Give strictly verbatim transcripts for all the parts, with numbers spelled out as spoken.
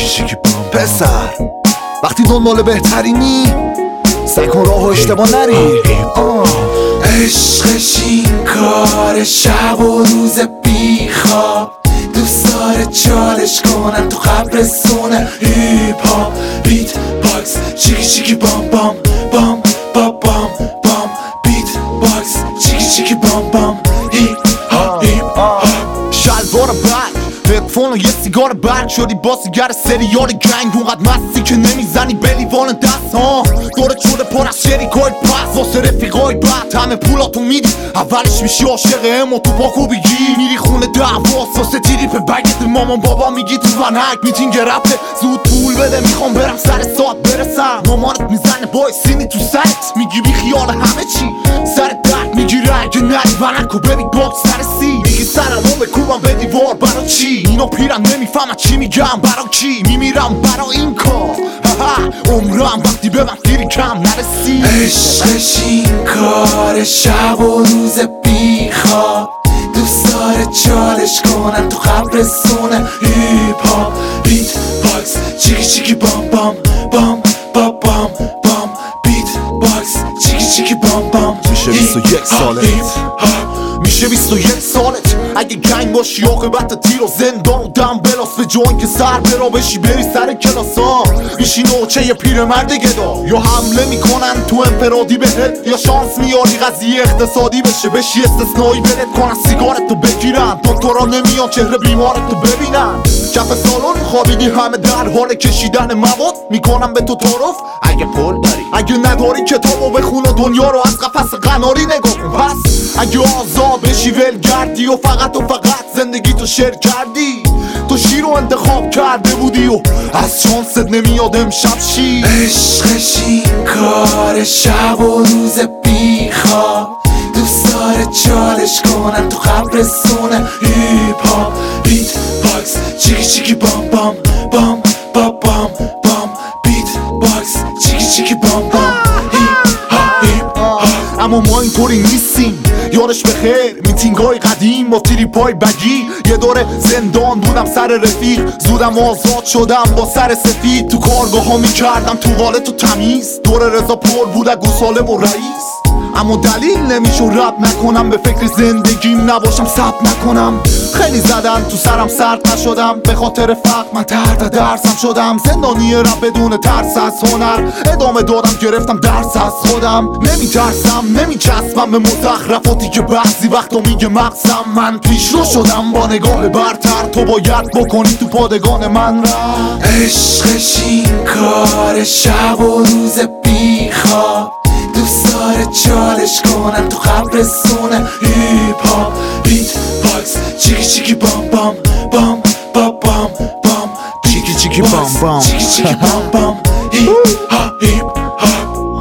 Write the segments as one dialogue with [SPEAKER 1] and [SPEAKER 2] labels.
[SPEAKER 1] پسر وقتی دنبال بهترینی سعی کن راه و اشتباه نری.
[SPEAKER 2] عشقش این کار شب و روز بیخواب، دوست داره چالش کنن تو قبرستونه. هیپ هاپ بیت باکس چیکی چیکی بام بام بام بام بام بام بیت باکس چیکی چیکی بام بام هیپ هاپ هیپ هاپ.
[SPEAKER 1] شلوار برگ هدفون و یه سیگار برگ شدی با سیگر سریال گنگ، اونقدر مستی که نمیزنی به لیوان دست ها. دورت شده پر از شریکای پس واسه رفیقای بد، همه پولاتو میدی اولش میشی عاشق امو تو پاکو بگی میری خونه دعواست واسه تریپ بگت. مامان بابا میگی تو ونک میتینگ رفته زود پول بده میخوام برم سر ساعت برسم. مامانت میزنه بای سینی تو سرت میگی بی خیال همه چی سر درد میگیره اگه نری ونکو ببین باکس سر سی. میگی سرمو بکوبم به دیوار برا چی؟ اینو پیرن نمیفهمن چی میگم برا کی؟ میمیرم برا این کار عمرم وقتی به من دیری کم نرسی.
[SPEAKER 2] عشقش این کار شب و روز بیخواب، دوست داره چالش کنن تو قبرستونه. هیپ هاپ بیت باکس چیکی چیکی بام بام بام بام بام بام بیت باکس چیکی چیکی بام بام.
[SPEAKER 1] میشه بیست و یک سالت میشه بیست و یک سالت اگه گنگ باشی عاقبت تیر و زندان و دم بلاس به جوان که سر برا بشی بری سر کلاس ها. میشی نوچه یه پیرمرد گدا، یا حمله میکنن تو انفرادی بهت یا شانس میاری قضیه اقتصادی بشه بشی استثنایی برد کنن سیگارتو بگیرن. دکترا نمیان چهره بیمارتو ببینن. کف سالن خوابیدی همه در حال کشیدن مواد میکنن به تو تعارف اگه پول داری، اگه نداری کتابو بخون و دنیا رو از قفس قناری نگاه کن. پس اگه آزاد بشی ولگردی و فقط و فقط زندگی تو شیر کردی، تو شیر رو انتخاب کرده بودی و از شانست نمیاد امشب شی.
[SPEAKER 2] عشقش این کار شب و روز بیخواب، دوست داره چالش کنن تو قبرستونه. هیپ هاپ بیت باکس چیکی چیکی بام بام بام بام بام بام بیت باکس چیکی چیکی بام بام هیپ هاپ هیپ هاپ.
[SPEAKER 1] اما ما اینطوری نیستیم یارش بخیر میتینگای قدیم با تریپای بگی. یه دوره زندان بودم سر رفیق، زودم آزاد شدم با سر سفید. تو کارگاه ها میکردم توالت و تمیز، دور رضا پر بود گوساله و رئیس. اما دلیل نمیشه رب نکنم به فکر زندگیم نباشم ثبت نکنم. خیلی زدن تو سرم سرد نشدم به خاطر فقر من تحت درسم شدم. زندانی رب بدون ترس از هنر ادامه دادم گرفتم درس از خودم. نمیترسم نمیچسبم به مزخرفاتی که بعضی وقتا میگه مغزم. من پیش رو شدم با نگاه برتر، تو باید بکنی تو پادگان من را.
[SPEAKER 2] عشقش این کار شب و روز بیخواب، دوست داره چالش کنن تو قبرستونه. هیپ هاپ بیت باکس چیکی چیکی بام بام بام بام بام بام
[SPEAKER 1] چیکی چیکی بام بام
[SPEAKER 2] چیکی چیکی بام بام هیپ هاپ هیپ هاپ.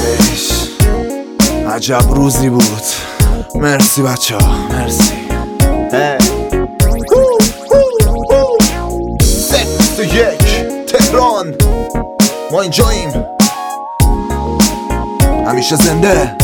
[SPEAKER 1] عجب روزی بود. مرسی بچه ها مرسی. بیست و یک تهران ما اینجاییم همیشه زنده.